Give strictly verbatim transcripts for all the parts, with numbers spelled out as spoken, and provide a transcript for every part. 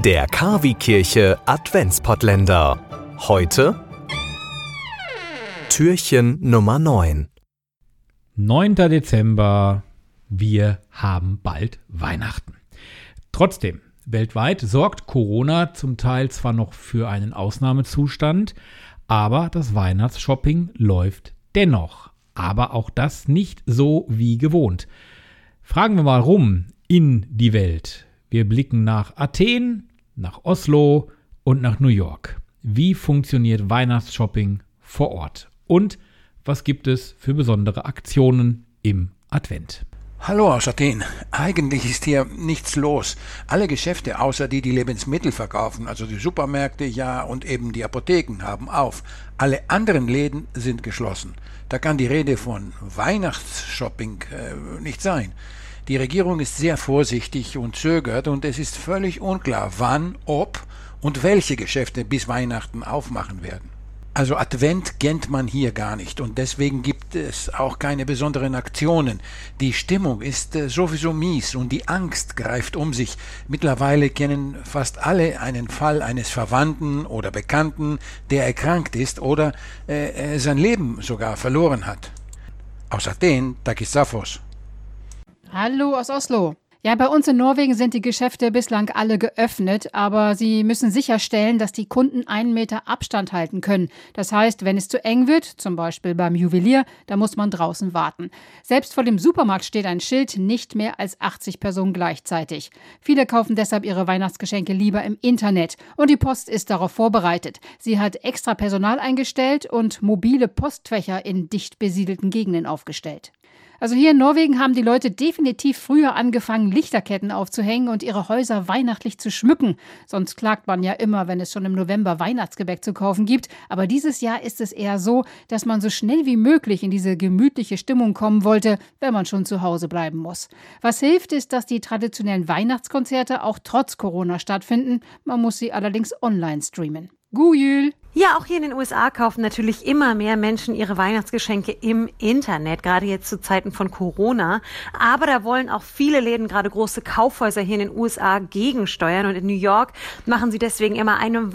Der Kavi-Kirche Adventspottländer. Heute Türchen Nummer neun. neunter Dezember. Wir haben bald Weihnachten. Trotzdem, weltweit sorgt Corona zum Teil zwar noch für einen Ausnahmezustand, aber das Weihnachtsshopping läuft dennoch. Aber auch das nicht so wie gewohnt. Fragen wir mal rum in die Welt. Wir blicken nach Athen, nach Oslo und nach New York. Wie funktioniert Weihnachtsshopping vor Ort? Und was gibt es für besondere Aktionen im Advent? Hallo aus Athen. Eigentlich ist hier nichts los. Alle Geschäfte, außer die, die Lebensmittel verkaufen, also die Supermärkte, ja, und eben die Apotheken, haben auf. Alle anderen Läden sind geschlossen. Da kann die Rede von Weihnachtsshopping äh, nicht sein. Die Regierung ist sehr vorsichtig und zögert und es ist völlig unklar, wann, ob und welche Geschäfte bis Weihnachten aufmachen werden. Also Advent kennt man hier gar nicht und deswegen gibt es auch keine besonderen Aktionen. Die Stimmung ist äh, sowieso mies und die Angst greift um sich. Mittlerweile kennen fast alle einen Fall eines Verwandten oder Bekannten, der erkrankt ist oder äh, sein Leben sogar verloren hat. Aus Athen, Takis Safos. Hallo aus Oslo. Ja, bei uns in Norwegen sind die Geschäfte bislang alle geöffnet, aber sie müssen sicherstellen, dass die Kunden einen Meter Abstand halten können. Das heißt, wenn es zu eng wird, zum Beispiel beim Juwelier, da muss man draußen warten. Selbst vor dem Supermarkt steht ein Schild, nicht mehr als achtzig Personen gleichzeitig. Viele kaufen deshalb ihre Weihnachtsgeschenke lieber im Internet. Und die Post ist darauf vorbereitet. Sie hat extra Personal eingestellt und mobile Postfächer in dicht besiedelten Gegenden aufgestellt. Also hier in Norwegen haben die Leute definitiv früher angefangen, Lichterketten aufzuhängen und ihre Häuser weihnachtlich zu schmücken. Sonst klagt man ja immer, wenn es schon im November Weihnachtsgebäck zu kaufen gibt. Aber dieses Jahr ist es eher so, dass man so schnell wie möglich in diese gemütliche Stimmung kommen wollte, wenn man schon zu Hause bleiben muss. Was hilft, ist, dass die traditionellen Weihnachtskonzerte auch trotz Corona stattfinden. Man muss sie allerdings online streamen. Gujül! Ja, auch hier in den U S A kaufen natürlich immer mehr Menschen ihre Weihnachtsgeschenke im Internet, gerade jetzt zu Zeiten von Corona. Aber da wollen auch viele Läden, gerade große Kaufhäuser hier in den U S A, gegensteuern. Und in New York machen sie deswegen immer eine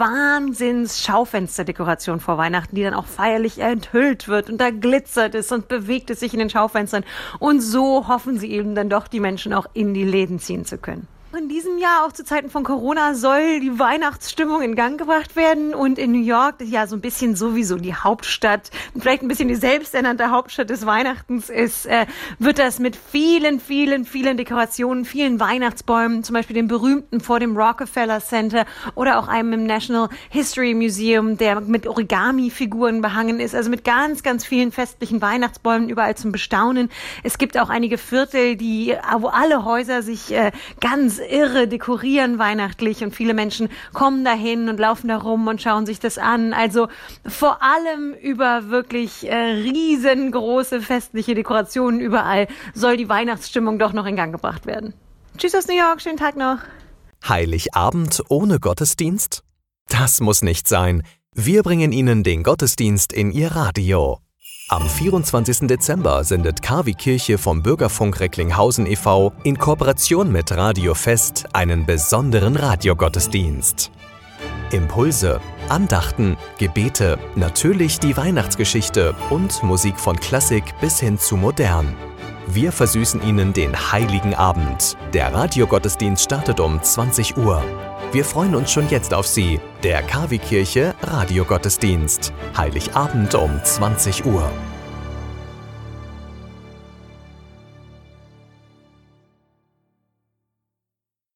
Wahnsinns-Schaufensterdekoration vor Weihnachten, die dann auch feierlich enthüllt wird. Und da glitzert es und bewegt es sich in den Schaufenstern. Und so hoffen sie eben dann doch, die Menschen auch in die Läden ziehen zu können. In diesem Jahr, auch zu Zeiten von Corona, soll die Weihnachtsstimmung in Gang gebracht werden. Und in New York, das ja so ein bisschen sowieso die Hauptstadt, vielleicht ein bisschen die selbsternannte Hauptstadt des Weihnachtens ist, äh, wird das mit vielen, vielen, vielen Dekorationen, vielen Weihnachtsbäumen, zum Beispiel dem berühmten vor dem Rockefeller Center oder auch einem im National History Museum, der mit Origami-Figuren behangen ist, also mit ganz, ganz vielen festlichen Weihnachtsbäumen überall zum Bestaunen. Es gibt auch einige Viertel, die, wo alle Häuser sich äh, ganz irre dekorieren weihnachtlich und viele Menschen kommen dahin und laufen da rum und schauen sich das an. Also vor allem über wirklich äh, riesengroße festliche Dekorationen überall soll die Weihnachtsstimmung doch noch in Gang gebracht werden. Tschüss aus New York, schönen Tag noch. Heiligabend ohne Gottesdienst? Das muss nicht sein. Wir bringen Ihnen den Gottesdienst in Ihr Radio. Am vierundzwanzigsten Dezember sendet Kavi-Kirche vom Bürgerfunk Recklinghausen e V in Kooperation mit Radio Fest einen besonderen Radiogottesdienst. Impulse, Andachten, Gebete, natürlich die Weihnachtsgeschichte und Musik von Klassik bis hin zu modern. Wir versüßen Ihnen den Heiligen Abend. Der Radiogottesdienst startet um zwanzig Uhr. Wir freuen uns schon jetzt auf Sie, der Kavi-Kirche Radiogottesdienst. Heiligabend um zwanzig Uhr.